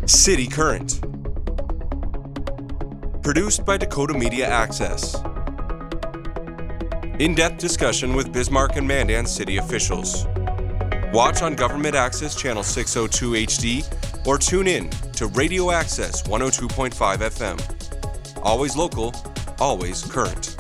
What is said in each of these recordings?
City Current. Produced by Dakota Media Access. In-depth discussion with Bismarck and Mandan city officials. Watch on Government Access Channel 602 HD or tune in to Radio Access 102.5 FM. Always local, always current.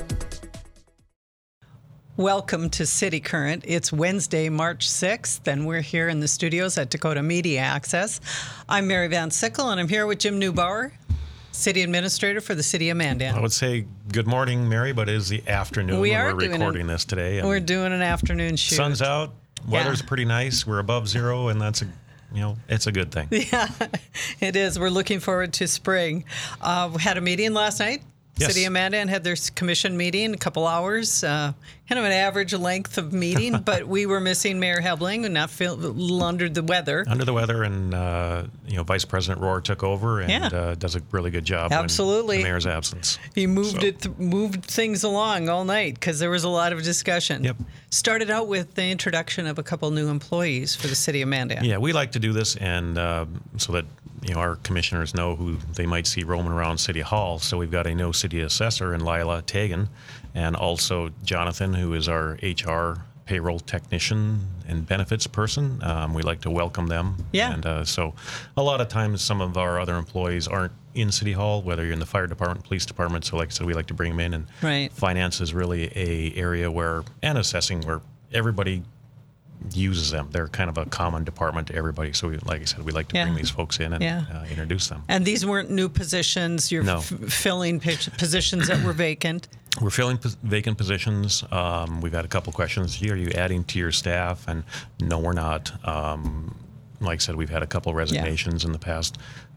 Welcome to City Current. It's Wednesday, March 6th, and we're here in the studios at Dakota Media Access. I'm Mary Van Sickle, and I'm here with Jim Neubauer, City Administrator for the City of Mandan. I would say good morning, Mary, but it is the afternoon when we're recording this today. And we're doing an afternoon shoot. Sun's out, weather's pretty nice, we're above zero, and that's it's a good thing. Yeah, it is. We're looking forward to spring. We had a meeting last night. Yes. City of Mandan had their commission meeting, a couple hours, kind of an average length of meeting, but we were missing Mayor Hebling and not feel a little under the weather. Under the weather, and Vice President Rohr took over and does a really good job. Absolutely. In the mayor's absence. He moved things along all night because there was a lot of discussion. Yep. Started out with the introduction of a couple new employees for the City of Mandan. Yeah, we like to do this, and so that our commissioners know who they might see roaming around City Hall. So we've got a new city assessor in Lila Tagan, and also Jonathan, who is our HR payroll technician and benefits person. We like to welcome them. Yeah. And so a lot of times some of our other employees aren't in City Hall, whether you're in the fire department, police department. So like I said, we like to bring them in. And right. Finance is really a area and assessing where everybody uses them. They're kind of a common department to everybody. So, like I said, we like to bring these folks in and introduce them. And these weren't new positions. You're filling positions that were vacant. We're filling vacant positions. We've had a couple questions. Are you adding to your staff? And no, we're not. Like I said, we've had a couple resignations in the past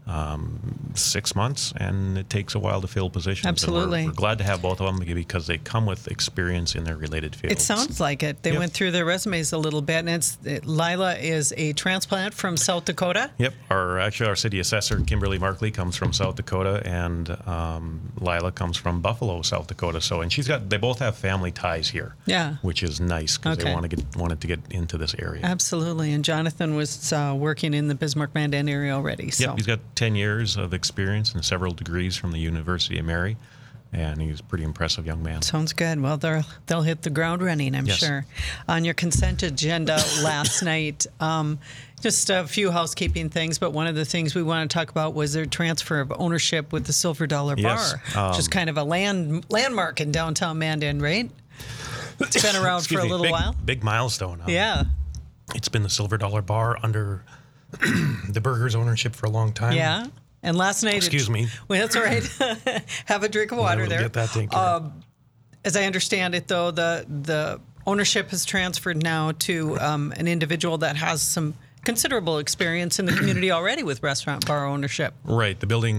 6 months, and it takes a while to fill positions. Absolutely. And we're glad to have both of them because they come with experience in their related fields. It sounds like it. They went through their resumes a little bit, and Lila is a transplant from South Dakota. Yep. Our city assessor, Kimberly Markley, comes from South Dakota, and Lila comes from Buffalo, South Dakota. So, and they both have family ties here. Yeah. Which is nice because they wanted to get into this area. Absolutely. And Jonathan was working in the Bismarck-Mandan area already. So. Yep. He's got 10 years of experience and several degrees from the University of Mary, and he's a pretty impressive young man. Sounds good. Well, they'll hit the ground running, I'm sure. On your consent agenda last night, just a few housekeeping things, but one of the things we want to talk about was their transfer of ownership with the Silver Dollar Bar, which is kind of a landmark in downtown Mandan, right? It's been around for a little while. Big milestone. Yeah. It's been the Silver Dollar Bar under the Burger's ownership for a long time. Yeah. And last night... Excuse me. Well, that's all right. Have a drink of water there. Get that taken care of. As I understand it, though, the ownership has transferred now to an individual that has some considerable experience in the community already with restaurant bar ownership. Right.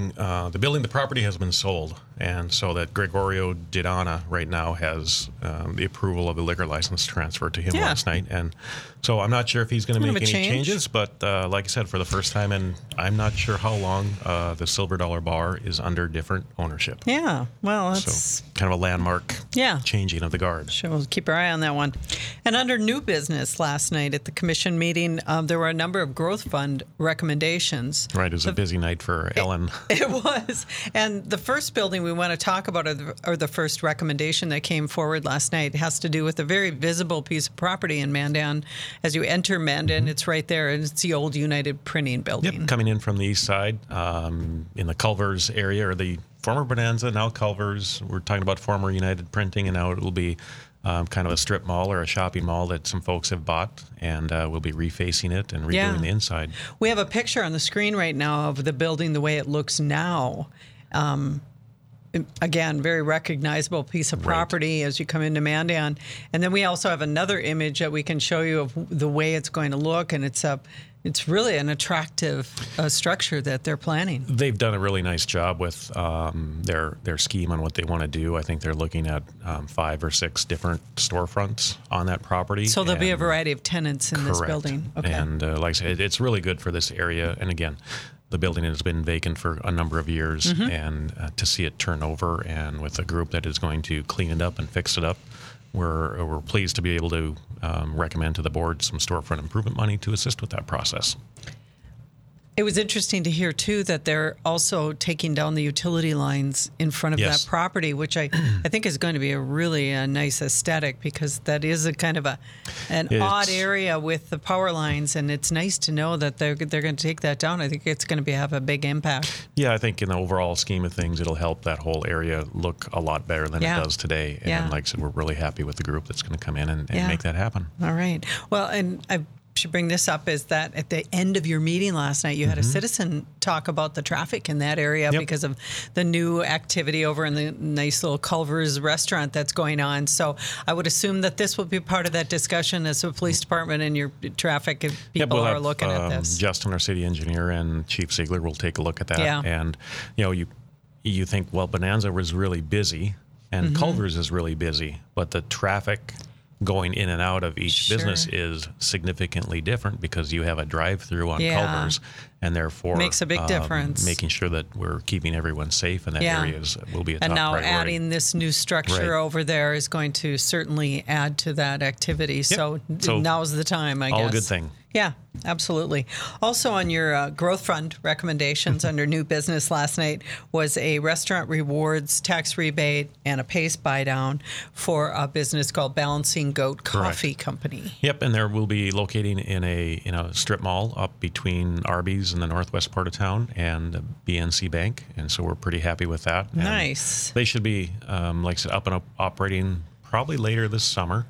The property has been sold, and so that Gregorio Didana right now has the approval of the liquor license transfer to him last night. And so I'm not sure if he's going to make any changes, but like I said, for the first time, and I'm not sure how long, the Silver Dollar Bar is under different ownership. Yeah. Well, that's... So kind of a landmark changing of the guard. Sure, we'll keep our eye on that one. And under new business last night at the commission meeting, there were a number of growth fund recommendations. Right. It was a busy night for Ellen. It was. And the first building we want to talk about, or the first recommendation that came forward last night, has to do with a very visible piece of property in Mandan. As you enter Mandan, it's right there, and it's the old United Printing Building. Yep, coming in from the east side, in the Culvers area, or the former Bonanza, now Culvers. We're talking about former United Printing, and now it will be kind of a strip mall or a shopping mall that some folks have bought, and we'll be refacing it and redoing the inside. We have a picture on the screen right now of the building the way it looks now. Again, very recognizable piece of property as you come into Mandan. And then we also have another image that we can show you of the way it's going to look, and it's really an attractive structure that they're planning. They've done a really nice job with their scheme on what they want to do. I think they're looking at 5 or 6 different storefronts on that property. So there'll be a variety of tenants in this building. Okay. And like I said, it's really good for this area. And again, the building has been vacant for a number of years, and to see it turn over, and with a group that is going to clean it up and fix it up, we're pleased to be able to recommend to the board some storefront improvement money to assist with that process. It was interesting to hear, too, that they're also taking down the utility lines in front of that property, which I think is going to be a really nice aesthetic, because that is a kind of an odd area with the power lines, and it's nice to know that they're going to take that down. I think it's going to have a big impact. Yeah, I think in the overall scheme of things, it'll help that whole area look a lot better than it does today. And like I said, we're really happy with the group that's going to come in and make that happen. All right. Well, and I should bring this up, is that at the end of your meeting last night, you had a citizen talk about the traffic in that area because of the new activity over in the nice little Culver's restaurant that's going on. So I would assume that this will be part of that discussion as a police department and your traffic people we'll are have, looking at this. Justin, our city engineer, and Chief Ziegler will take a look at that. Yeah. And, you think, well, Bonanza was really busy and Culver's is really busy, but the traffic going in and out of each business is significantly different, because you have a drive-through on Culver's, and therefore makes a big difference. Making sure that we're keeping everyone safe in that area will be a top priority. And now adding this new structure over there is going to certainly add to that activity. So now's the time, I guess. All a good thing. Yeah, absolutely. Also on your growth fund recommendations under new business last night was a restaurant rewards tax rebate and a PACE buy down for a business called Balancing Goat Coffee Company. Yep, and there will be locating in a strip mall up between Arby's in the northwest part of town and BNC Bank, and so we're pretty happy with that. And nice. They should be, like I said, up and operating probably later this summer.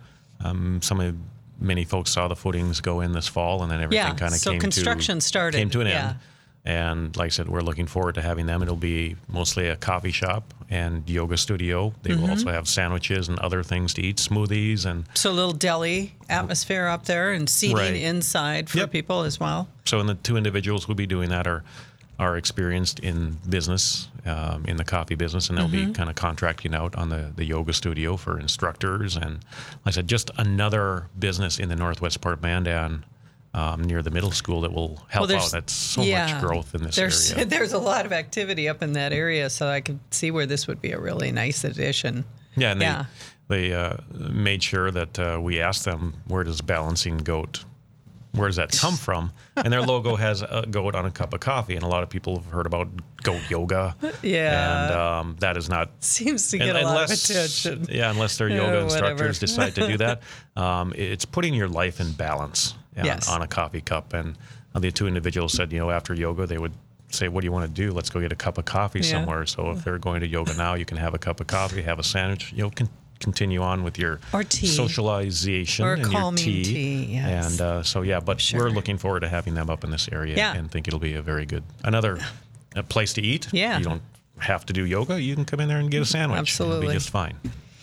Many folks saw the footings go in this fall, and then everything kind of came to an end. And like I said, we're looking forward to having them. It'll be mostly a coffee shop and yoga studio. They will also have sandwiches and other things to eat, smoothies. So a little deli atmosphere up there and seating inside for people as well. So the two individuals who'll be doing that are experienced in business, in the coffee business, and they'll be kind of contracting out on the yoga studio for instructors. And like I said, just another business in the northwest part of Mandan, near the middle school, that will help out. That's so much growth in this area. There's a lot of activity up in that area, so I could see where this would be a really nice addition. Yeah, and they made sure that we asked them, where does Balancing Goat, where does that come from? And their logo has a goat on a cup of coffee, and a lot of people have heard about goat yoga. Yeah. And that is not... Seems to get a lot of attention. Yeah, unless their yoga instructors decide to do that. It's putting your life in balance on a coffee cup. And the two individuals said, after yoga, they would say, what do you want to do? Let's go get a cup of coffee somewhere. So if they're going to yoga now, you can have a cup of coffee, have a sandwich, continue on with your socialization and your tea. Yes. And but we're looking forward to having them up in this area and think it'll be a very good, another place to eat. Yeah. You don't have to do yoga. You can come in there and get a sandwich. Absolutely. It'll be just fine.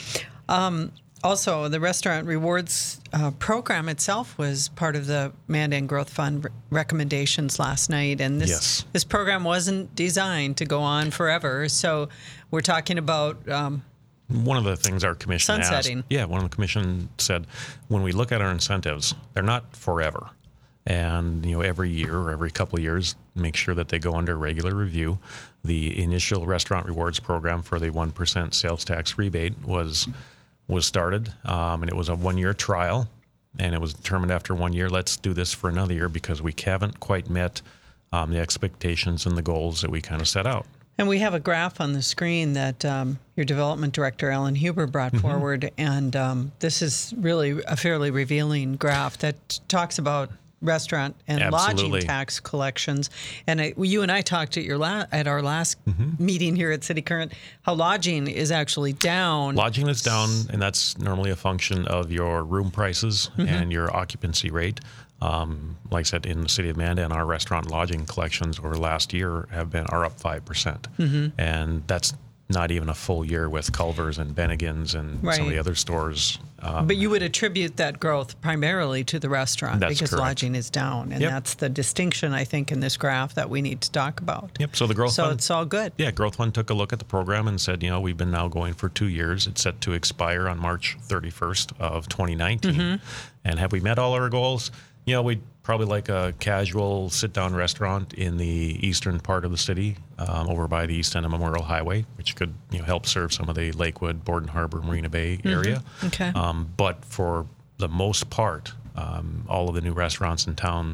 Also, the restaurant rewards program itself was part of the Mandan Growth Fund recommendations last night. And this program wasn't designed to go on forever. So we're talking about... one of the things our commission sunsetting. One of the commission said, when we look at our incentives, they're not forever. And, every year or every couple of years, make sure that they go under regular review. The initial restaurant rewards program for the 1% sales tax rebate was started, and it was a 1-year trial, and it was determined after 1 year, let's do this for another year, because we haven't quite met the expectations and the goals that we kind of set out. And we have a graph on the screen that your development director, Alan Huber, brought forward. And this is really a fairly revealing graph that talks about restaurant and lodging tax collections. And you and I talked at our last meeting here at City Current, how lodging is actually down. Lodging is down, and that's normally a function of your room prices and your occupancy rate. Like I said, in the city of Mandan, our restaurant lodging collections over last year are up 5%. And that's not even a full year with Culver's and Bennigan's and some of the other stores. But you would attribute that growth primarily to the restaurant because correct. Lodging is down. And that's the distinction, I think, in this graph that we need to talk about. Yep. So the Growth Fund. So it's all good. Yeah. Growth Fund took a look at the program and said, we've been now going for 2 years. It's set to expire on March 31st of 2019. And have we met all our goals? We'd probably like a casual sit-down restaurant in the eastern part of the city, over by the East End of Memorial Highway, which could help serve some of the Lakewood, Borden Harbor, Marina Bay area. Okay. But for the most part, all of the new restaurants in town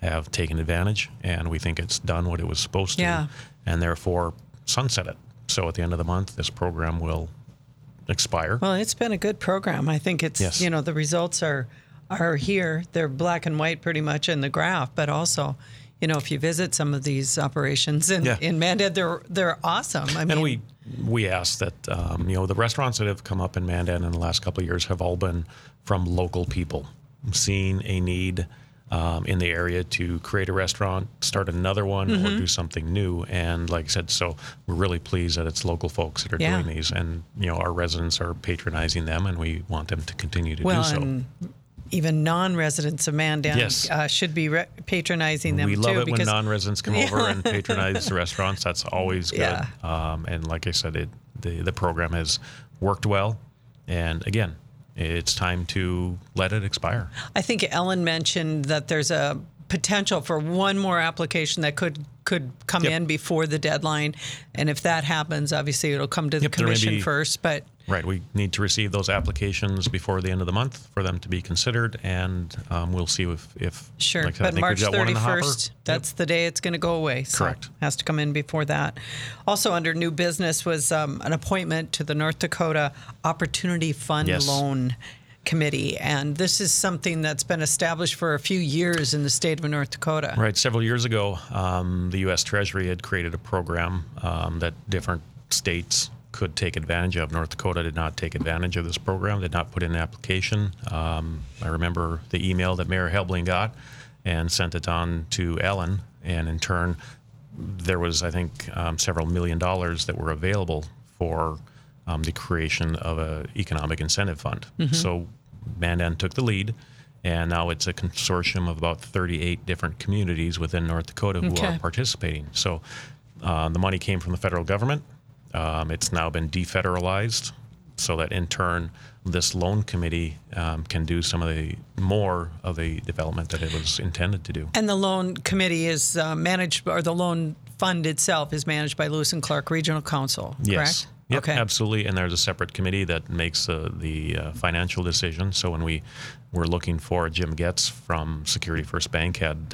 have taken advantage, and we think it's done what it was supposed to, Yeah. and therefore sunset it. So at the end of the month, this program will expire. Well, it's been a good program. I think it's, Yes. the results are here. They're black and white pretty much in the graph, but also, if you visit some of these operations in Mandan, they're awesome. I mean, And we ask that, the restaurants that have come up in Mandan in the last couple of years have all been from local people, seeing a need in the area to create a restaurant, start another one, or do something new. And like I said, so we're really pleased that it's local folks that are doing these. And, our residents are patronizing them, and we want them to continue to do so. And even non-residents of Mandan should be patronizing them, we too. love it when non-residents come over and patronize the restaurants. That's always good. Yeah. And like I said, the program has worked well. And again, it's time to let it expire. I think Ellen mentioned that there's a potential for one more application that could come in before the deadline. And if that happens, obviously it'll come to the commission first. But right, we need to receive those applications before the end of the month for them to be considered, and we'll see if sure. Like I said, but I think March we've got one in the hopper. 31st, that's the day it's going to go away. So Correct. has to come in before that. Also under new business was an appointment to the North Dakota Opportunity Fund Loan Committee, and this is something that's been established for a few years in the state of North Dakota. Right. Several years ago, the U.S. Treasury had created a program that different states could take advantage of. North Dakota did not take advantage of this program, did not put in an application. I remember the email that Mayor Helbling got and sent it on to Ellen, and in turn, there was, I think, several $1 million that were available for the creation of an economic incentive fund. So Mandan took the lead, and now it's a consortium of about 38 different communities within North Dakota who are participating. So the money came from the federal government. It's now been defederalized, so that in turn this loan committee can do some of the more of the development that it was intended to do. And the loan committee is managed, or the loan fund itself is managed by Lewis and Clark Regional Council, correct? Yes. Yep, okay. Absolutely. And there's a separate committee that makes the financial decision. So when we were looking for Jim Getz from Security First Bank had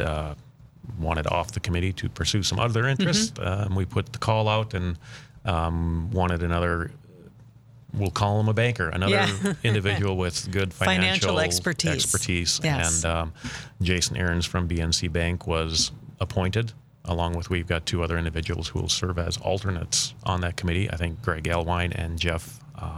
wanted off the committee to pursue some other interest, we put the call out and wanted another, we'll call him a banker, another individual with good financial expertise. Yes. And Jason Ahrens from BNC Bank was appointed, along with, we've got two other individuals who will serve as alternates on that committee. I think Greg Elwine and Jeff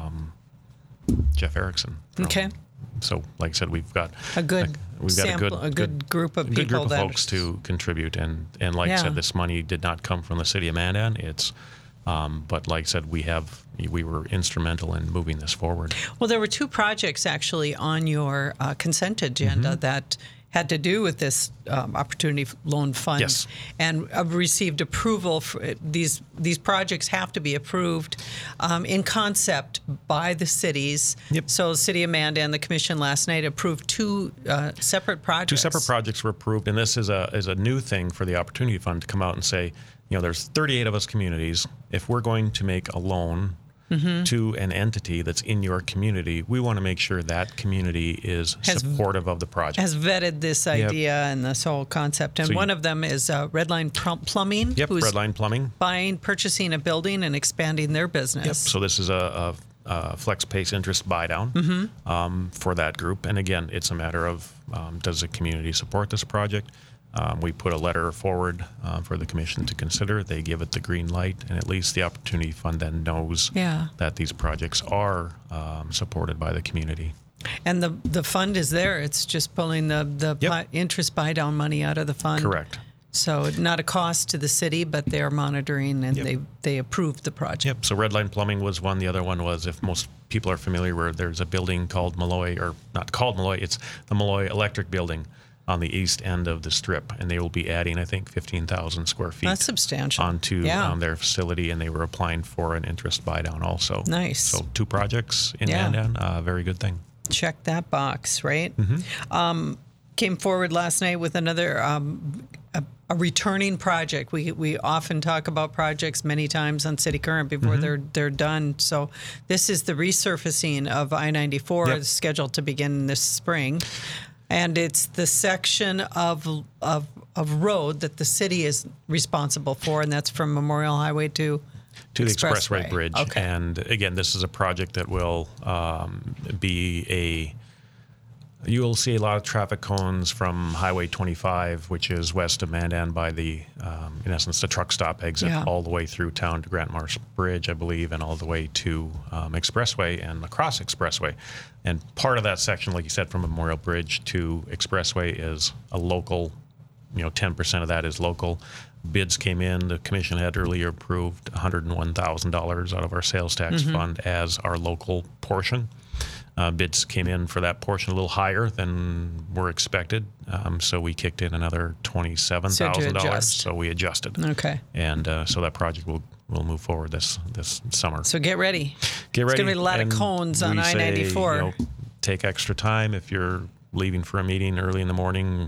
Erickson. Okay. So, like I said, we've got a good group of people, group of folks to contribute. And like I said, this money did not come from the city of Mandan. It's but like I said, we were instrumental in moving this forward. Well, there were two projects actually on your consent agenda that had to do with this Opportunity Loan Fund, and received approval. For these projects have to be approved in concept by the cities. So the City of Mandan, the commission last night approved two separate projects. Two separate projects were approved, and this is a new thing for the Opportunity Fund to come out and say, there's 38 of us communities. If we're going to make a loan to an entity that's in your community, we want to make sure that community is supportive of the project. Has vetted this idea and this whole concept. And one of them is Redline Plumbing. Who's Redline Plumbing. Purchasing a building and expanding their business. So this is a flex pace interest buy down for that group. And again, it's a matter of does the community support this project? We put a letter forward for the commission to consider. They give it the green light, and at least the Opportunity Fund then knows that these projects are supported by the community. And the fund is there. It's just pulling the interest buy-down money out of the fund. Correct. So not a cost to the city, but they're monitoring, and they approved the project. So Redline Plumbing was one. The other one was, if most people are familiar, where there's a building called Malloy, or not called Malloy, it's the Malloy Electric Building on the east end of the strip, and they will be adding, I think, 15,000 square feet. That's substantial. Onto their facility, and they were applying for an interest buy down also. Nice. So 2 projects in Mandan, very good thing. Check that box, right? Came forward last night with another a returning project. We often talk about projects many times on City Current before they're done. So this is the resurfacing of I-94, scheduled to begin this spring. And it's the section of road that the city is responsible for, and that's from Memorial Highway to the Expressway Bridge. Okay. And again, this is a project that will you'll see a lot of traffic cones from Highway 25, which is west of Mandan by the, in essence, the truck stop exit, all the way through town to Grant Marsh Bridge, I believe, and all the way to Expressway and across Expressway. And part of that section, like you said, from Memorial Bridge to Expressway is a local, 10% of that is local. Bids came in. The commission had earlier approved $101,000 out of our sales tax fund as our local portion. Bids came in for that portion a little higher than were expected, so we kicked in another $27,000. So we adjusted. Okay. And so that project will move forward this summer. So get ready. Get ready. It's going to be a lot of cones on I-94. Take extra time if you're leaving for a meeting early in the morning.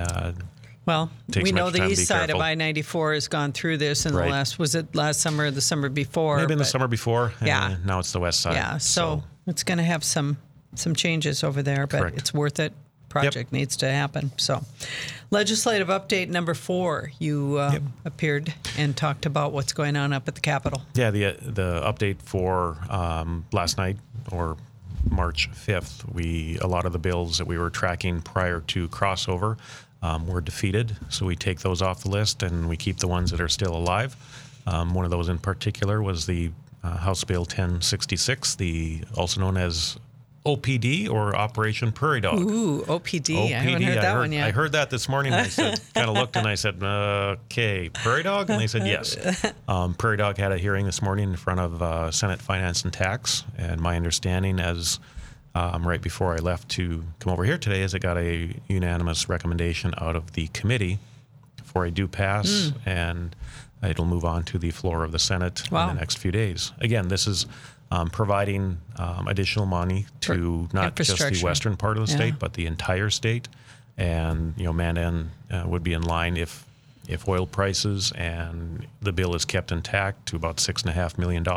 Well, we know the east side of I-94 has gone through this in the last summer or the summer before? Maybe in the summer before. Yeah. Now it's the west side. Yeah. So it's going to have some changes over there, but it's worth it. Project needs to happen. So, legislative update number 4. You appeared and talked about what's going on up at the Capitol. Yeah, the update for last night, or March 5th, a lot of the bills that we were tracking prior to crossover were defeated. So we take those off the list and we keep the ones that are still alive. One of those in particular was the House Bill 1066, also known as OPD, or Operation Prairie Dog. Ooh, OPD. I haven't heard that one yet. I heard that this morning. I said, kind of looked and I said, okay, Prairie Dog? And they said, yes. Prairie Dog had a hearing this morning in front of Senate Finance and Tax. And my understanding right before I left to come over here today is it got a unanimous recommendation out of the committee for a due pass. And it'll move on to the floor of the Senate in the next few days. Again, this is providing additional money to not just the western part of the state, but the entire state. And, Mandan would be in line if oil prices and the bill is kept intact to about $6.5 million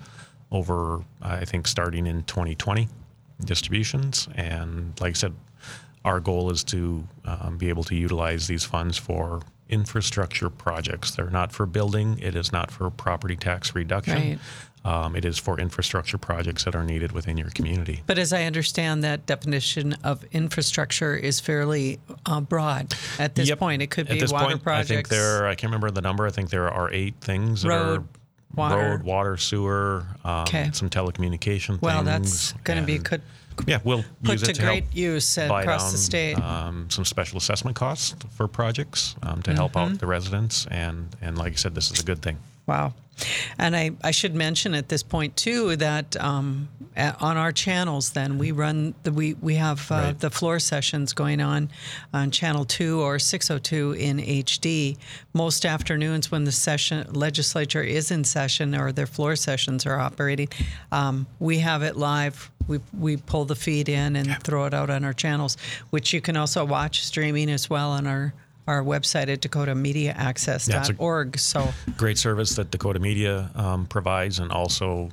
over, I think, starting in 2020 distributions. And like I said, our goal is to be able to utilize these funds for infrastructure projects. They're not for building. It is not for property tax reduction. Right. It is for infrastructure projects that are needed within your community. But as I understand, that definition of infrastructure is fairly broad at this point. It could be water projects. I can't remember the number. I think there are 8 things that are road, water, sewer, some telecommunication things. Well, that's going to be we'll use it to great use across the state. Some special assessment costs for projects to help out the residents, and like I said, this is a good thing. Wow. And I should mention at this point too that on our channels, then we run we have the floor sessions going on channel 2 or 602 in HD most afternoons when the legislature is in session or their floor sessions are operating. We have it live. We pull the feed in and throw it out on our channels, which you can also watch streaming as well on our website at dakotamediaaccess.org. So great service that Dakota Media provides, and also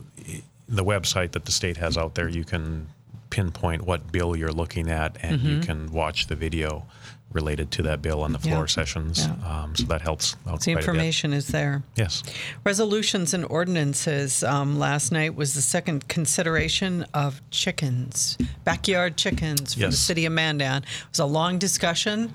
the website that the state has out there. You can pinpoint what bill you're looking at, and you can watch the video related to that bill on the floor sessions. So that helps out the information is there. Yes. Resolutions and ordinances. Last night was the second consideration of backyard chickens for the city of Mandan. It was a long discussion,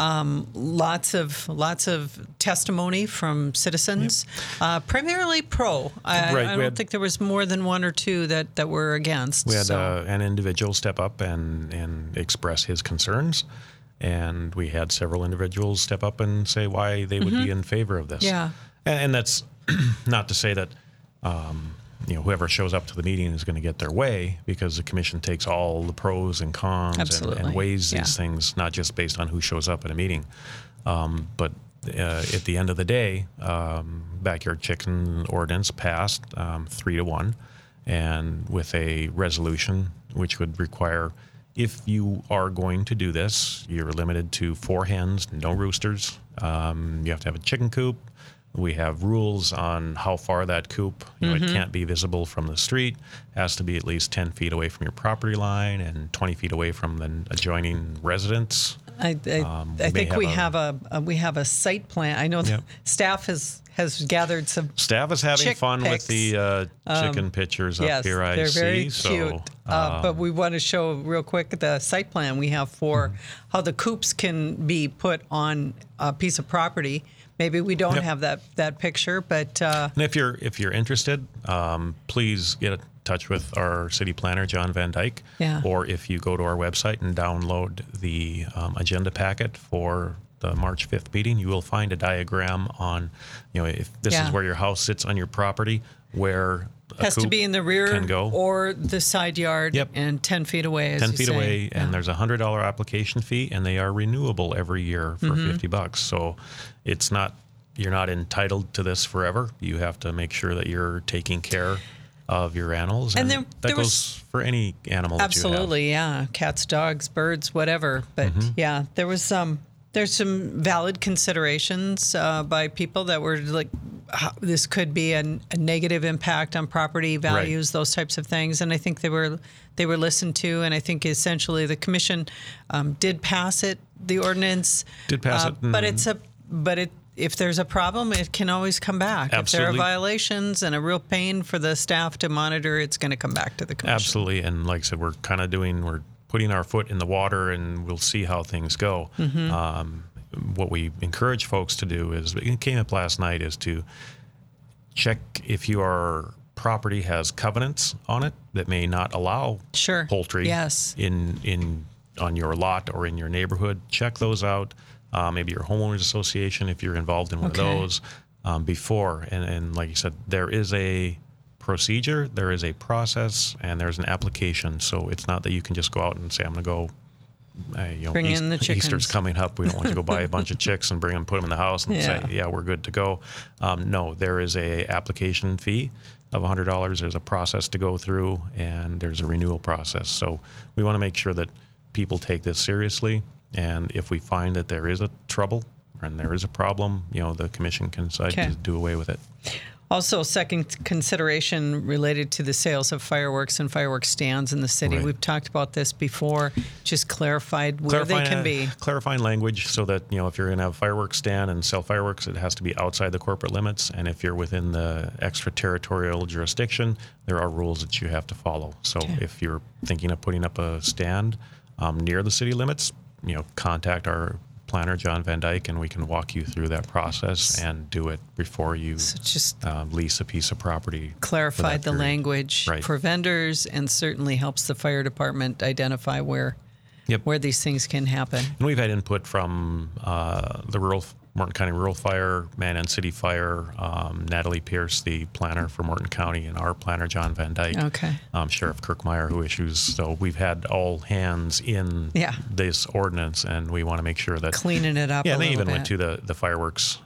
lots of testimony from citizens, primarily pro. I don't think there was more than 1 or 2 that were against. We had an individual step up and express his concerns. And we had several individuals step up and say why they would be in favor of this. Yeah. And that's not to say that whoever shows up to the meeting is going to get their way, because the commission takes all the pros and cons and weighs these things, not just based on who shows up at a meeting. But at the end of the day, backyard chicken ordinance passed 3-1, and with a resolution which would require, if you are going to do this, you're limited to 4 hens, no roosters. You have to have a chicken coop. We have rules on how far that coop, it can't be visible from the street, has to be at least 10 feet away from your property line and 20 feet away from the adjoining residence. I think we have a site plan. I know staff has gathered some. Staff is having fun pics. with the chicken pictures up here. I they're see. very so, cute. But we want to show real quick the site plan we have for how the coops can be put on a piece of property. Maybe we don't have that picture, but and if you're interested, please get in touch with our city planner, John Van Dyke. Yeah. Or if you go to our website and download the agenda packet for the March 5th meeting, you will find a diagram on, if this is where your house sits on your property, where a has to coop be in the rear can go. or the side yard and 10 feet away, as 10 you feet say. away, and there's a $100 application fee, and they are renewable every year for $50. So it's not, you're not entitled to this forever. You have to make sure that you're taking care of your animals, and that goes for any animal that you have. Absolutely, yeah. Cats, dogs, birds, whatever. But there's some valid considerations by people that were like, this could be a negative impact on property values, those types of things. And I think they were listened to. And I think essentially the commission did pass the ordinance. Did pass it. If there's a problem, it can always come back. Absolutely. If there are violations and a real pain for the staff to monitor, it's going to come back to the commission. Absolutely. And like I said, we're putting our foot in the water, and we'll see how things go. What we encourage folks to do is, it came up last night, is to check if your property has covenants on it that may not allow poultry on your lot or in your neighborhood. Check those out. Maybe your homeowners association, if you're involved in one of those, before. And like you said, there is a procedure, there is a process, and there's an application. So it's not that you can just go out and say, I'm going to go, bring in the chickens. Easter's coming up. We don't want you to go buy a bunch of chicks and bring them, put them in the house and say, yeah, we're good to go. No, there is a application fee of $100. There's a process to go through, and there's a renewal process. So we want to make sure that people take this seriously. And if we find that there is a trouble and there is a problem, the commission can decide to do away with it. Also, second consideration related to the sales of fireworks and fireworks stands in the city. We've talked about this before, just clarified where they can be. Clarifying language so that, if you're going to have a fireworks stand and sell fireworks, it has to be outside the corporate limits. And if you're within the extraterritorial jurisdiction, there are rules that you have to follow. So if you're thinking of putting up a stand near the city limits, contact our planner, John Van Dyke, and we can walk you through that process and do it before you lease a piece of property. Clarified the language for vendors, and certainly helps the fire department identify where these things can happen. And we've had input from the Morton County Rural Fire, Mandan City Fire, Natalie Pierce, the planner for Morton County, and our planner, John Van Dyke. Sheriff Kirkmeyer, who issues. So we've had all hands in this ordinance, and we want to make sure that cleaning it up. Yeah, they even went to the fireworks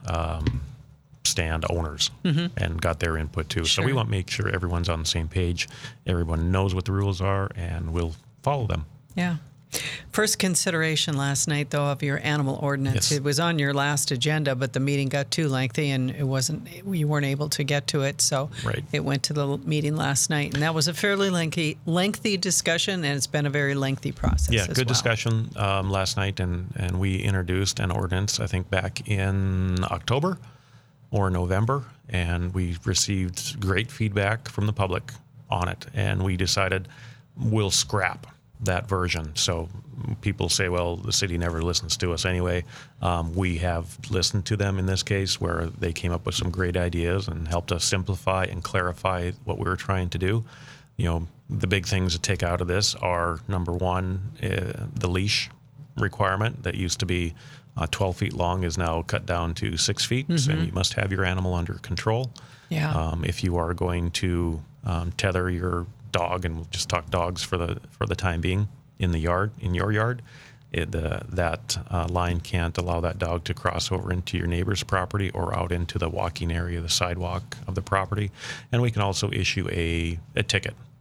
stand owners and got their input too. So we want to make sure everyone's on the same page, everyone knows what the rules are, and we'll follow them. Yeah. First consideration last night, though, of your animal ordinance. It was on your last agenda, but the meeting got too lengthy, and you weren't able to get to it. So it went to the meeting last night, and that was a fairly lengthy discussion, and it's been a very lengthy process. Yeah, good discussion last night, and we introduced an ordinance, I think, back in October or November, and we received great feedback from the public on it, and we decided we'll scrap that version. So people say, well, the city never listens to us anyway. We have listened to them in this case, where they came up with some great ideas and helped us simplify and clarify what we were trying to do. The big things to take out of this are, number one, the leash requirement that used to be 12 feet long is now cut down to 6 feet, and you must have your animal under control. If you are going to tether your dog, and we'll just talk dogs for the time being, in your yard, that line can't allow that dog to cross over into your neighbor's property or out into the walking area, the sidewalk of the property. And we can also issue a ticket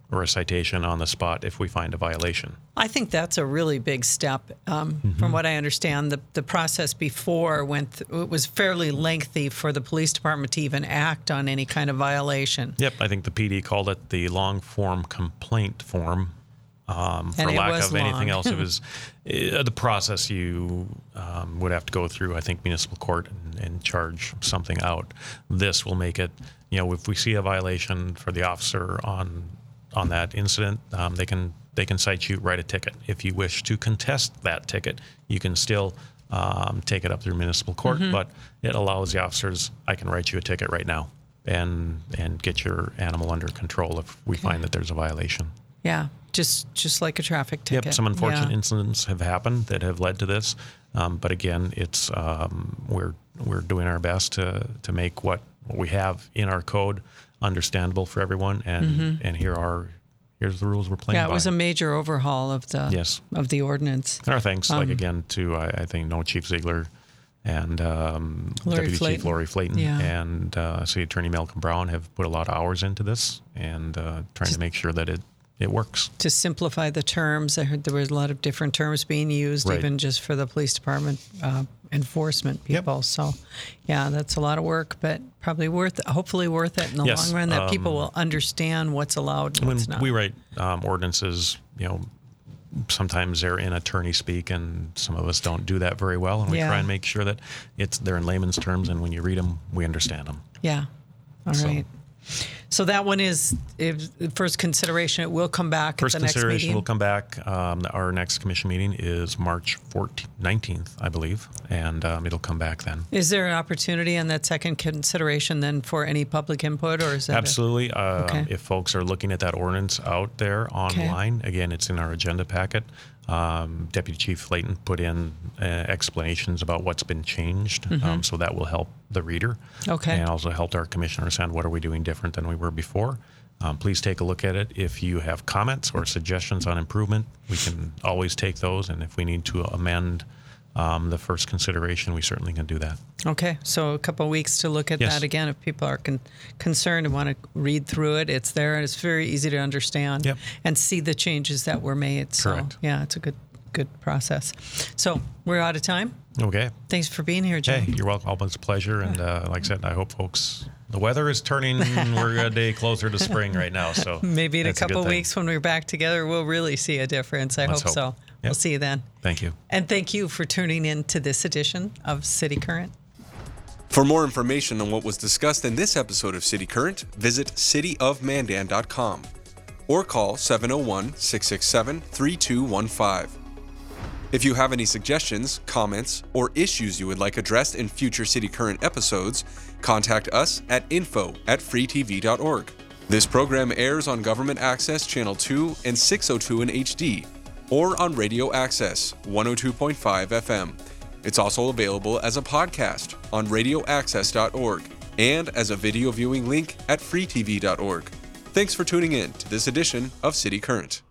or a citation on the spot if we find a violation. I think that's a really big step. From what I understand, the process before it was fairly lengthy for the police department to even act on any kind of violation. Yep, I think the PD called it the long form complaint form. For lack of anything else, it was the process you would have to go through, I think, municipal court and charge something out. This will make it, if we see a violation for the officer on that incident, they can cite you, write a ticket. If you wish to contest that ticket, you can still take it up through municipal court, but it allows the officers, I can write you a ticket right now and get your animal under control if we find that there's a violation. Yeah, just like a traffic ticket. Yep, some unfortunate incidents have happened that have led to this, but again, it's we're doing our best to make what we have in our code understandable for everyone, and here's the rules we're playing by. Yeah, it was a major overhaul of the ordinance. And our thanks, again, to I think Chief Ziegler and Deputy Chief Lori Flayton and City Attorney Malcolm Brown have put a lot of hours into this and trying to make sure that it works. To simplify the terms, I heard there was a lot of different terms being used, even just for the police department enforcement people. Yep. So, that's a lot of work, but probably hopefully worth it in the long run, that people will understand what's allowed and what's not. We write ordinances, sometimes they're in attorney speak, and some of us don't do that very well, and we try and make sure that they're in layman's terms, and when you read them, we understand them. Yeah. All right. So that one is first consideration. It will come back at the next meeting. First consideration will come back. Our next commission meeting is March 19th, I believe, and it'll come back then. Is there an opportunity on that second consideration then for any public input, or is that absolutely? If folks are looking at that ordinance out there online, again, it's in our agenda packet. Deputy Chief Flayton put in explanations about what's been changed, so that will help the reader. Okay. And also helped our commissioner understand what are we doing different than we were before. Please take a look at it. If you have comments or suggestions on improvement, we can always take those, and if we need to amend the first consideration, we certainly can do that. Okay, so a couple of weeks to look at that again. If people are concerned and want to read through it, it's there, and it's very easy to understand and see the changes that were made. So, correct. Yeah, it's a good process. So we're out of time. Okay. Thanks for being here, Jim. Hey, you're welcome. It's a pleasure, and like I said, I hope folks. The weather is turning. We're a day closer to spring right now, so maybe in a couple of weeks when we're back together, we'll really see a difference. I hope so. Yep. We'll see you then. Thank you. And thank you for tuning in to this edition of City Current. For more information on what was discussed in this episode of City Current, visit cityofmandan.com or call 701-667-3215. If you have any suggestions, comments, or issues you would like addressed in future City Current episodes, contact us at info@freetv.org. This program airs on Government Access Channel 2 and 602 in HD, or on Radio Access 102.5 FM. It's also available as a podcast on radioaccess.org and as a video viewing link at freetv.org. Thanks for tuning in to this edition of City Current.